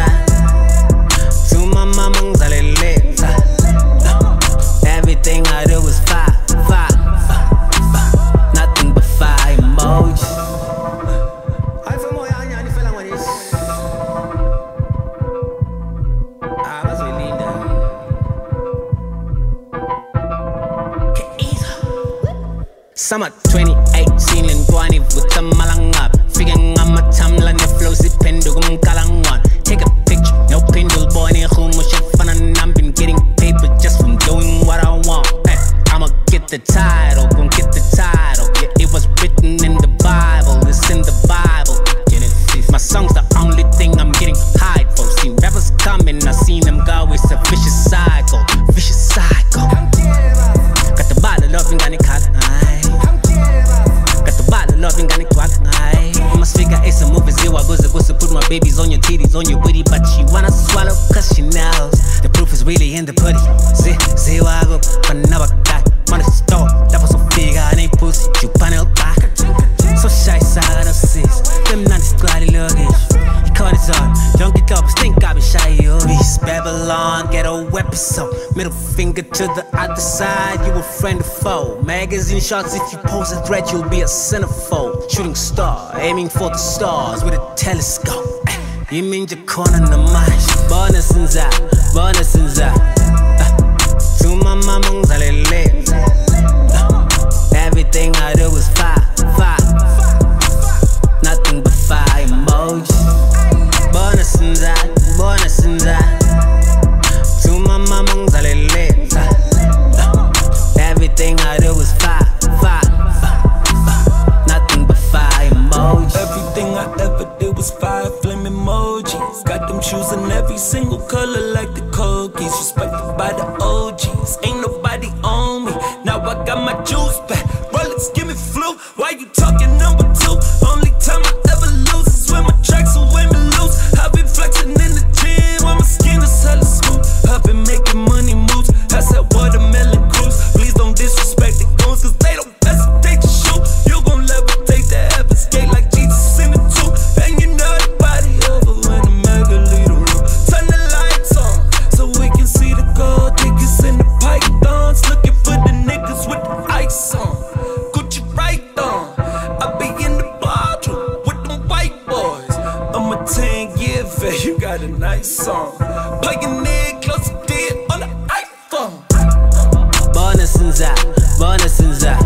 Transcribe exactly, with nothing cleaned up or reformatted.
sinza Tuma mama ngizaleleza Everything I do is fire, fire, fire. Nothing but fire emojis. Ay fue moya nyani fela ngwanis. Ah, was really linda. Summer twenty eighteen Lingwani with the malangap. Figuring I'm a timeline that flows the pendulum kalangan. Take a picture, no pendle boy ni khumusha fun and I've been getting paper just from doing what I want. Hey, I'ma get the title, gon' get the title. Yeah, it was written in the Bible, it's in the Bible. My song's the only thing I'm getting high for. See rappers coming, I seen them go, it's a vicious cycle, vicious cycle. Got the bottle of got it caught. Got the bottle of got it caught. I'ma figure it's a movie, zero goes to go to put my babies on your titties, on your booty, but she wanna swallow cause she knows the proof is really in the pudding. Z, zero go, but never got money store. That was so big, I ain't pussy, you panel back. So shy, side of sis, them not squally luggage. He caught his arm, don't get up, stink, I be shy, yo. This Babylon, ghetto episode. Middle finger to the other side, you a friend or foe. Magazine shots, if you pose a threat, you'll be a centerfold. Shooting star, aiming for the stars with a telescope. You mean your corner na mais, bonus and za, bonus and za. Tuma mama ngizaleleza. Everything I do is fire, fire. Nothing but fire emojis. Bonus and za, bonus and za. Tuma mama ngizaleleza. Everything I do is fire, fire, fire. Nothing but fire emojis. Everything I ever did was fire, flame emojis. Got them shoes in every single color like the cookies. Respected by the O Gs. Ain't nobody on me. Now I got my juice back. Rolex, give me flu. Why you talking number two? Only time I ever lose is when my tracks are way me loose. I've been flexing in the gym while my skin is hella smooth. I've been making money moves. That's that watermelon cruise. Please don't disrespect the goons, cause they don't hesitate to shoot. You gon' levitate that ever skate like Jesus in the tube. And you know the body over when the mega lead the room. Turn the lights on so we can see the gold diggers and the pythons. Looking for the niggas with the ice on. Gucci right on. I be in the bathroom with them white boys. I'm a ten year vet, you got a nice song. Pioneer close to dead on the iPhone. Bonus and za, bonus and za.